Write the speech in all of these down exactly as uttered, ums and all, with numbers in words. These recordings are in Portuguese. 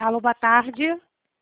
Alô, boa tarde.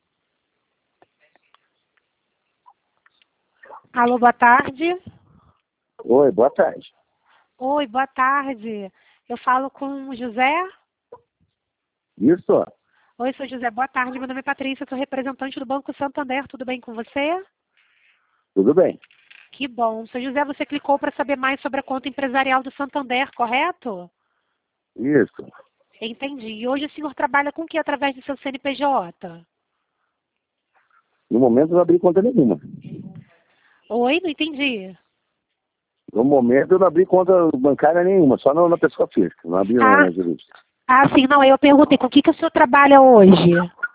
Alô, boa tarde. Oi, boa tarde. Oi, boa tarde. Eu falo com o José? Isso? Oi, sou José, boa tarde. Meu nome é Patrícia, sou representante do Banco Santander. Tudo bem com você? Tudo bem. Que bom. Seu José, você clicou para saber mais sobre a conta empresarial do Santander, correto? Isso. Entendi. E hoje o senhor trabalha com o que através do seu C N P J? No momento eu não abri conta nenhuma. Oi, não entendi. No momento eu não abri conta bancária nenhuma, só na, na pessoa física, não abri na, Ah, na jurídica. ah, sim, não, eu perguntei com o que, que o senhor trabalha hoje?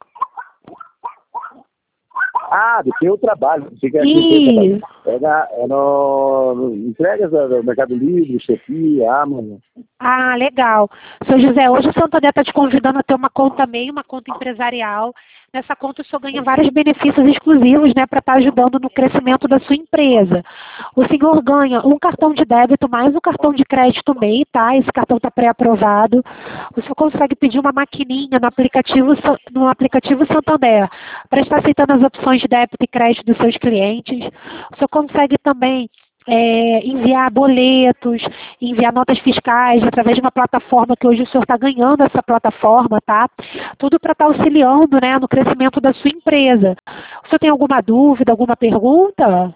Ah, do que eu trabalho. Fica aqui, Ih, é, na, é no, no entregas do do Mercado Livre, Chefia, Amazon. ah, legal. Seu José, hoje o Santander está te convidando a ter uma conta MEI, uma conta empresarial. Nessa conta o senhor ganha vários benefícios exclusivos, né, para estar ajudando no crescimento da sua empresa. O senhor ganha um cartão de débito mais um cartão de crédito MEI, tá? Esse cartão está pré-aprovado. O senhor consegue pedir uma maquininha no aplicativo, Sa- no aplicativo Santander para estar aceitando as opções de débito e crédito dos seus clientes. O senhor consegue também é, enviar boletos, enviar notas fiscais através de uma plataforma que hoje o senhor está ganhando essa plataforma, tá? Tudo para estar auxiliando, né, no crescimento da sua empresa. O senhor tem alguma dúvida, alguma pergunta?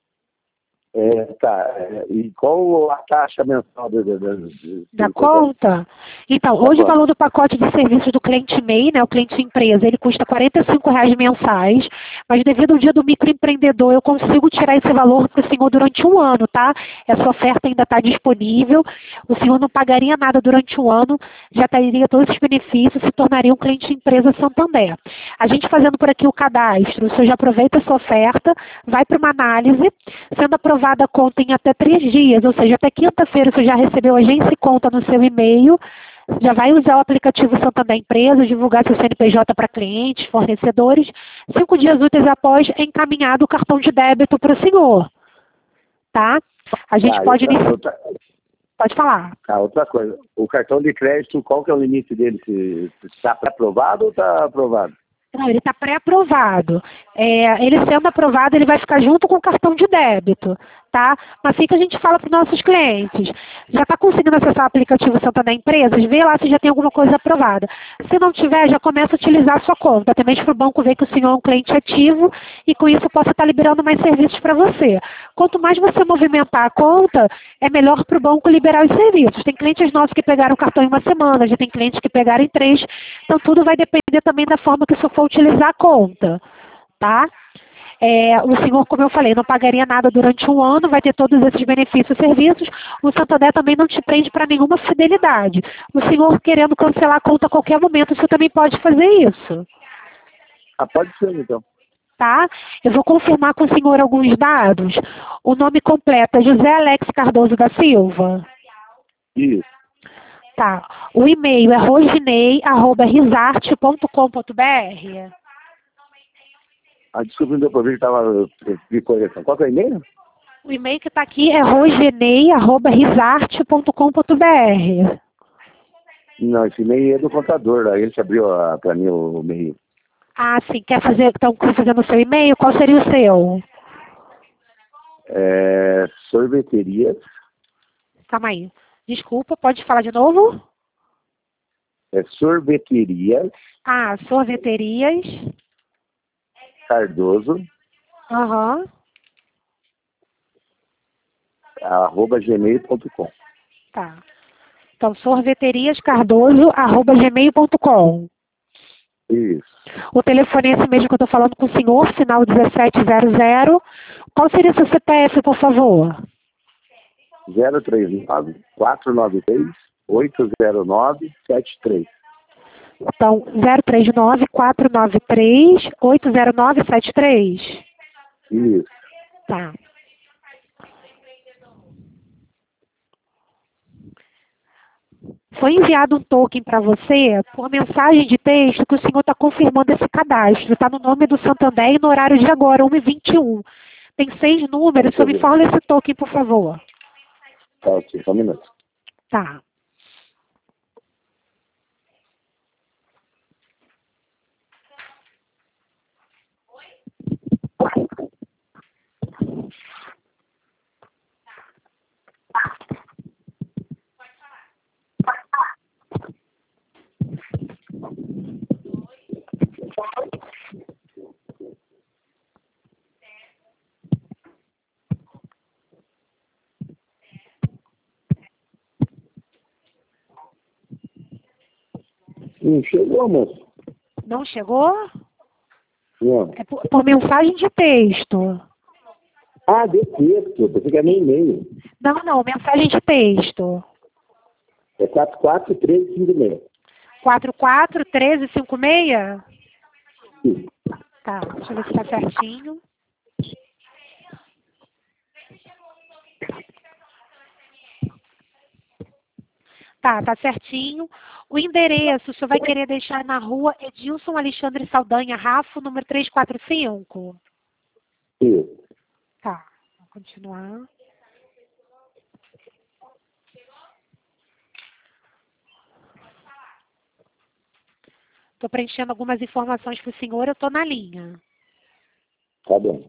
É, tá. É, e qual a taxa mensal do, do, do, do, Da do projeto? conta? Então, Da hoje o conta? valor do pacote de serviços do cliente MEI, né, o cliente empresa, ele custa quarenta e cinco reais mensais, mas devido ao dia do microempreendedor, eu consigo tirar esse valor para o senhor durante um ano, tá? Essa oferta ainda está disponível, o senhor não pagaria nada durante um ano, já teria todos os benefícios, se tornaria um cliente empresa Santander. A gente fazendo por aqui o cadastro, o senhor já aproveita essa oferta, vai para uma análise, sendo aprovada a conta em até três dias, ou seja, até quinta-feira o senhor já recebeu agência e conta no seu e-mail, já vai usar o aplicativo Santander Empresa, divulgar seu C N P J para clientes, fornecedores. Cinco dias úteis após, é encaminhado o cartão de débito para o senhor. Tá? A gente Tá, e pode outra, iniciar. outra, Pode falar. tá, outra coisa. O cartão de crédito, qual que é o limite dele? Se está aprovado ou está aprovado? Não, ele está pré-aprovado. É, ele sendo aprovado, ele vai ficar junto com o cartão de débito, tá? Mas assim que a gente fala para os nossos clientes, já está conseguindo acessar o aplicativo Santander Empresas, vê lá se já tem alguma coisa aprovada. Se não tiver, já começa a utilizar a sua conta, até mesmo para o banco ver que o senhor é um cliente ativo e com isso possa estar liberando mais serviços para você. Quanto mais você movimentar a conta, é melhor para o banco liberar os serviços. Tem clientes nossos que pegaram o cartão em uma semana, já tem clientes que pegaram em três, então tudo vai depender também da forma que o senhor for utilizar a conta, tá? É, o senhor, como eu falei, não pagaria nada durante um ano, vai ter todos esses benefícios e serviços. O Santander também não te prende para nenhuma fidelidade. O senhor querendo cancelar a conta a qualquer momento, o senhor também pode fazer isso, Ah, pode ser então. tá? Eu vou confirmar com o senhor alguns dados. O nome completo é José Alex Cardoso da Silva. Isso. Tá. O e-mail é roginei arroba risarte ponto com ponto br. Ah, desculpa, não deu para ver que estava de correção. Qual que é o e-mail? O e-mail que está aqui é rogenei arroba risarte ponto com ponto br. Não, esse e-mail é do contador, aí ele te abriu para mim o e-mail. Ah, sim. Quer fazer, estão fazendo o seu e-mail? Qual seria o seu? É, sorveterias, Calma aí. Desculpa, pode falar de novo? é sorveterias, Ah, sorveterias. Cardoso, Aham. arroba gmail ponto com. Tá. Então, sorveteriascardoso arroba gmail ponto com. Isso. O telefone é esse mesmo que eu estou falando com o senhor, final dezessete zero zero. Qual seria o seu C P F, por favor? zero três nove quatro nove três oito zero nove sete três. Então, zero três nove quatro nove três oito zero nove sete três. Isso. Tá. Foi enviado um token para você por mensagem de texto que o senhor está confirmando esse cadastro. Está no nome do Santander e no horário de agora, uma e vinte e um. Tem seis números. Só me fala esse token, por favor. Tá, ok, só um minuto. Tá. Não chegou, moço. Não chegou? Não. É por, por mensagem de texto. Ah, de texto. Você quer nem e-mail. Não, não, mensagem de texto. É quatro quatro três cinco seis. quatro quatro um três cinco seis? Sim. Tá, deixa eu ver se tá certinho. Tá, tá certinho. O endereço, o senhor vai querer deixar na rua Edilson Alexandre Saldanha, Rafo, número trezentos e quarenta e cinco? Sim. Tá, vou continuar. Estou preenchendo algumas informações para o senhor, eu estou na linha. Tá bom.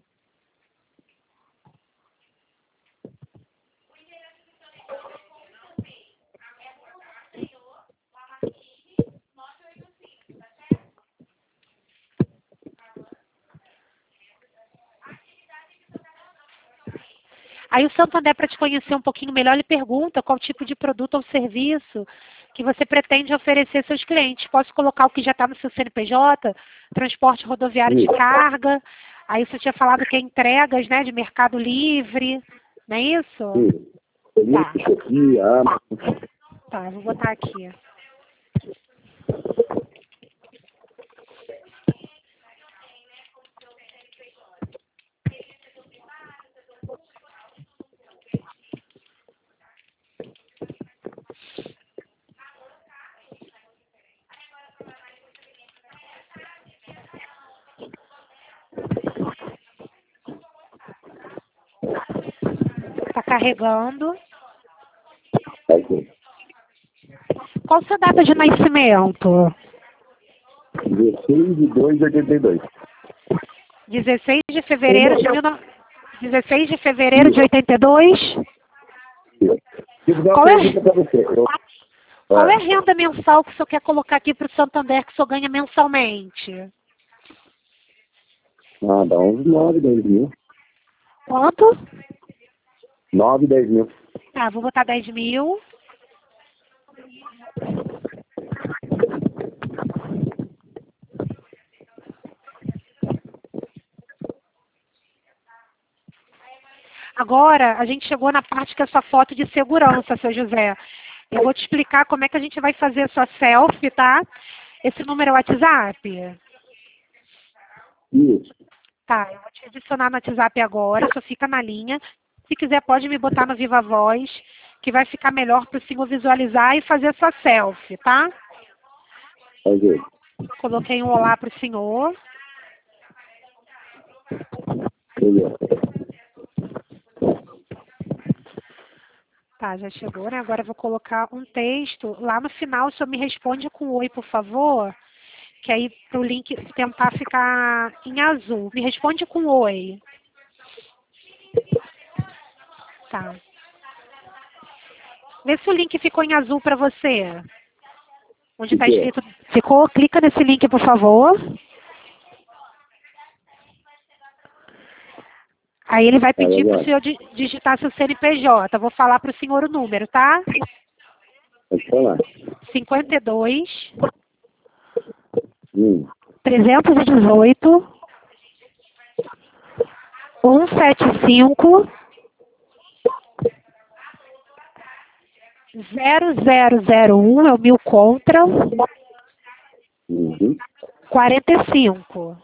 Aí o Santander, para te conhecer um pouquinho melhor, ele pergunta qual tipo de produto ou serviço que você pretende oferecer aos seus clientes. Posso colocar o que já está no seu C N P J, transporte rodoviário de Isso. carga. Aí você tinha falado que é entregas, né, de Mercado Livre, não é isso? Sim. Tá. Isso aqui, Amazon. Tá, vou botar aqui. Está carregando. Tá aqui. Qual a sua data de nascimento? dezesseis de dois de oitenta e dois. dezesseis de fevereiro de mil e novecentos dezesseis de fevereiro de oitenta e dois. Qual é, qual é a renda mensal que o senhor quer colocar aqui para o Santander que o senhor ganha mensalmente? Ah, dá uns nove, dez mil. Quanto? nove, dez mil. Tá, vou botar dez mil. Agora, a gente chegou na parte que é sua foto de segurança, seu José. Eu vou te explicar como é que a gente vai fazer a sua selfie, tá? Esse número é o WhatsApp? Isso. Tá, eu vou te adicionar no WhatsApp agora, só fica na linha. Se quiser, pode me botar no Viva Voz, que vai ficar melhor para o senhor visualizar e fazer a sua selfie, tá? Ok. Coloquei um olá para o senhor. Beleza. Tá, já chegou, né? Agora eu vou colocar um texto. Lá no final, o senhor me responde com oi, por favor. Que aí, para o link tentar ficar em azul. Me responde com oi. Tá. Vê se o link ficou em azul para você. Onde está escrito... Ficou? Clica nesse link, por favor. Aí ele vai pedir para o senhor di- digitar seu C N P J. Vou falar para o senhor o número, tá? Pode falar. cinquenta e dois, Hum. trezentos e dezoito, cento e setenta e cinco, zero zero zero um, é o mil contra, Uhum. quarenta e cinco.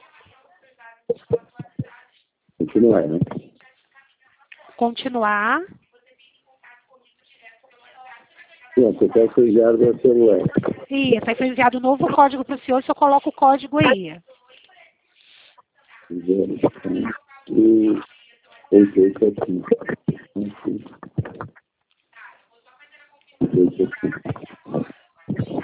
Continuar, né? Continuar. Sim, você quer ser enviado pelo celular. Isso, aí foi enviado um novo código para o senhor, o senhor coloca o código aí. E oito oito sete cinco. oito oito sete cinco.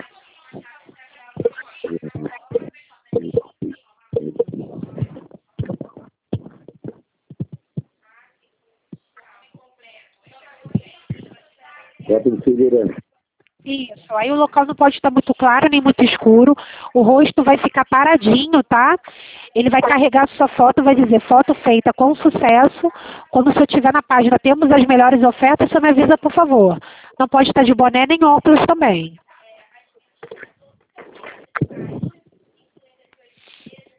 Bota de segurança. Isso, aí o local não pode estar muito claro nem muito escuro, o rosto vai ficar paradinho, tá? Ele vai carregar a sua foto, vai dizer foto feita com sucesso. Quando o senhor estiver na página, temos as melhores ofertas, o senhor me avisa, por favor. Não pode estar de boné nem óculos também.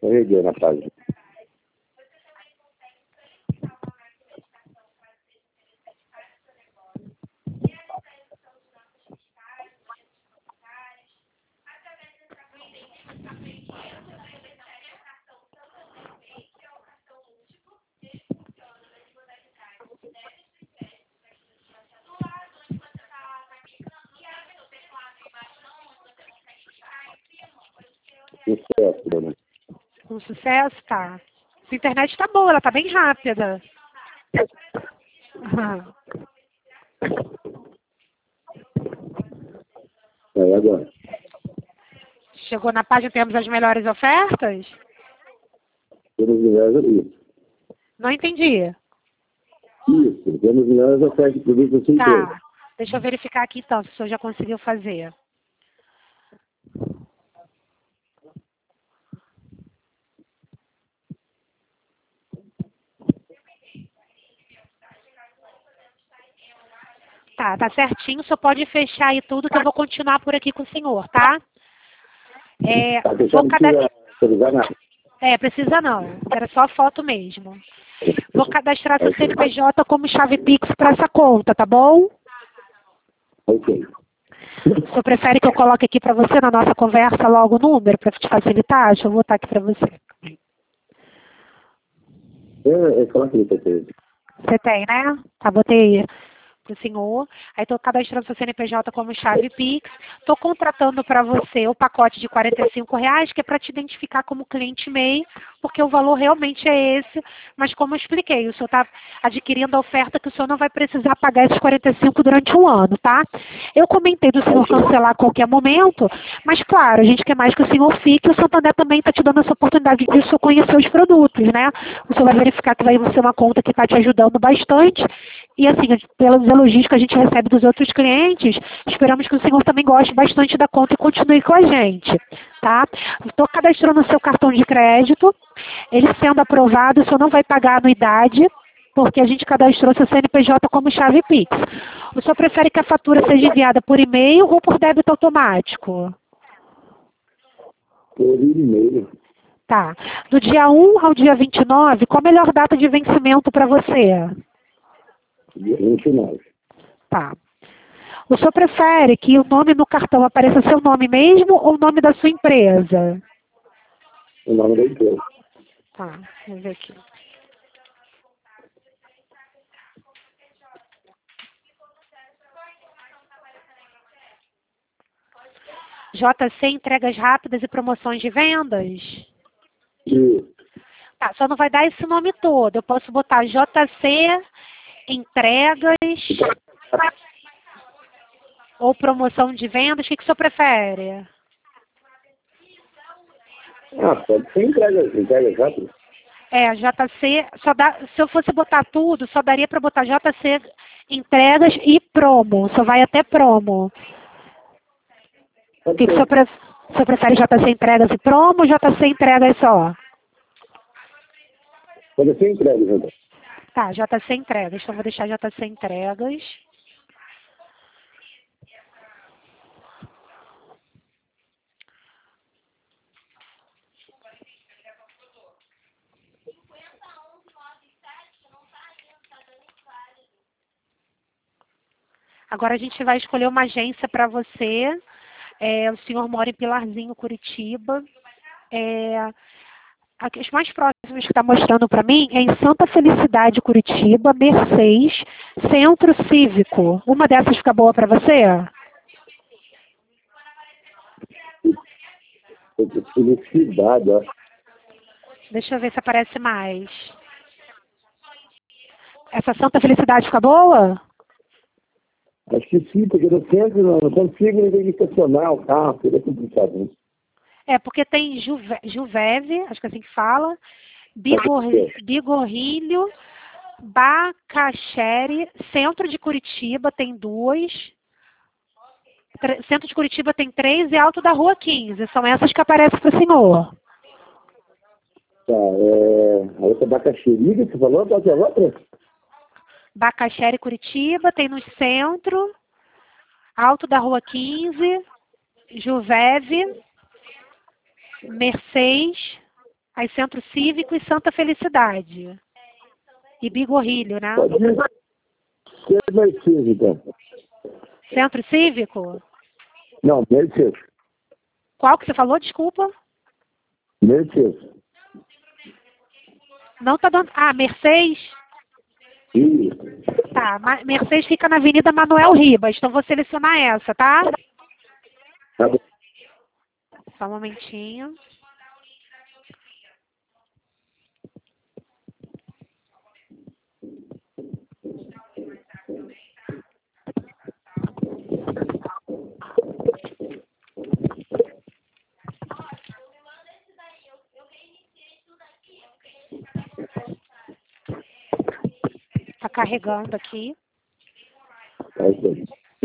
Carreguei na página. Sucesso, dona. Um sucesso, tá. Sua internet tá boa, ela tá bem rápida. Aham. É, agora. Chegou na página, temos as melhores ofertas? Temos melhores isso. Não entendi. Isso, temos melhores ofertas de produtos assim todos. Tá. Deixa eu verificar aqui então, se o senhor já conseguiu fazer. Tá, tá certinho. O senhor pode fechar aí tudo que eu vou continuar por aqui com o senhor, tá? É, Tá, você vou não cada... precisa autorizar nada. é, precisa não. Era só foto mesmo. Vou cadastrar seu C N P J como chave Pix para essa conta, tá bom? Ok. O senhor prefere que eu coloque aqui para você na nossa conversa logo o número para te facilitar? Deixa eu botar aqui para você. É, é falar que ele tem. Você tem, né? Tá, botei para o senhor. Aí estou cadastrando seu C N P J como chave Pix. Estou contratando para você o pacote de quarenta e cinco reais, que é para te identificar como cliente M E I, porque o valor realmente é esse. Mas como eu expliquei, o senhor está adquirindo a oferta que o senhor não vai precisar pagar esses quarenta e cinco durante um ano, tá? Eu comentei do senhor cancelar a qualquer momento, mas claro, a gente quer mais que o senhor fique, o Santander também está te dando essa oportunidade de o senhor conhecer os produtos, né? O senhor vai verificar que vai ser uma conta que está te ajudando bastante. E assim, pelos elogios que a gente recebe dos outros clientes, esperamos que o senhor também goste bastante da conta e continue com a gente, tá? Estou cadastrando o seu cartão de crédito. Ele sendo aprovado, o senhor não vai pagar anuidade, porque a gente cadastrou seu C N P J como chave Pix. O senhor prefere que a fatura seja enviada por e-mail ou por débito automático? Por e-mail. Tá. Do dia um ao dia vinte e nove, qual a melhor data de vencimento para você? Dia vinte e nove. Tá. O senhor prefere que o nome no cartão apareça seu nome mesmo ou o nome da sua empresa? O nome da empresa. Tá, vamos ver aqui. J C Entregas Rápidas e Promoções de Vendas? Isso. Tá, só não vai dar esse nome todo. Eu posso botar J C Entregas ou Promoção de Vendas. O que, que o senhor prefere? Ah, pode ser entrega, entrega rápido. É, J C, só dá, se eu fosse botar tudo, só daria para botar J C Entregas e Promo. Só vai até Promo. O que, que o senhor, pref... o senhor prefere J C Entregas e Promo ou J C Entregas só? Pode ser entrega, então. Tá, J C Entregas. Então vou deixar J C Entregas. Agora a gente vai escolher uma agência para você. É, o senhor mora em Pilarzinho, Curitiba. É, aqui, os mais próximos que está mostrando para mim é em Santa Felicidade, Curitiba, Mercedes, Centro Cívico. Uma dessas fica boa para você? Felicidade, ó. Deixa eu ver se aparece mais. Essa Santa Felicidade fica boa? Acho que sim, porque no centro não, não consigo nem estacionar o carro, seria complicado, né? É, porque tem Juve, Juveve, acho que é assim que fala, Bigor, Bigorrilho, Bacachere, Centro de Curitiba tem duas, Centro de Curitiba tem três e Alto da Rua quinze. São essas que aparecem para o senhor. Tá, é... A outra Bacaxeriga, você falou? Qual que é a outra? Bacachere, Curitiba, tem no centro, Alto da Rua quinze, Juveve, Mercedes, Aí Centro Cívico e Santa Felicidade. E Bigorrilho, né? Pode ser. Ser meio cívico. Centro Cívico? Não, meio cívico. Qual que você falou? Desculpa. Meio cívico. Não tá dando... Ah, Mercedes? Isso. Tá, Ma- Mercedes fica na Avenida Manuel Ribas. Então vou selecionar essa, tá? Tá bom. Só um momentinho. Tá carregando aqui. Ok.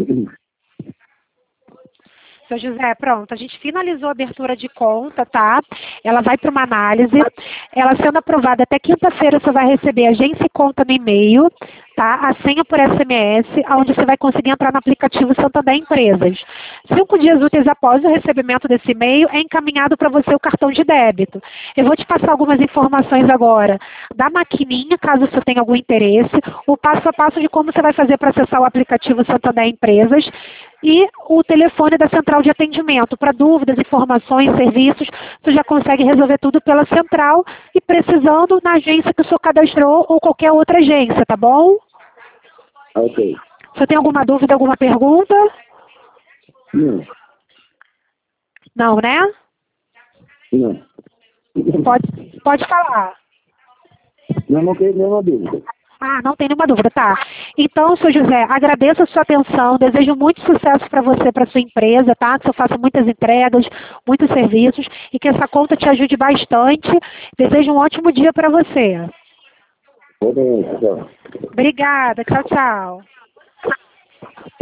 Seu José, pronto, a gente finalizou a abertura de conta, tá? Ela vai para uma análise. Ela sendo aprovada até quinta-feira, você vai receber agência e conta no e-mail, tá? A senha por S M S, onde você vai conseguir entrar no aplicativo Santander Empresas. Cinco dias úteis após o recebimento desse e-mail, é encaminhado para você o cartão de débito. Eu vou te passar algumas informações agora da maquininha, caso você tenha algum interesse, o passo a passo de como você vai fazer para acessar o aplicativo Santander Empresas e o telefone da central de atendimento. Para dúvidas, informações, serviços, você já consegue resolver tudo pela central e precisando na agência que o senhor cadastrou ou qualquer outra agência, tá bom? Ok. Você tem alguma dúvida, alguma pergunta? Não. Não, né? Não. Pode, pode falar. Não, não tenho nenhuma dúvida. Ah, não tem nenhuma dúvida, tá. Então, senhor José, agradeço a sua atenção, desejo muito sucesso para você, para sua empresa, tá? Que você faça muitas entregas, muitos serviços e que essa conta te ajude bastante. Desejo um ótimo dia para você. Tá bem, tchau. Obrigada, tchau, tchau.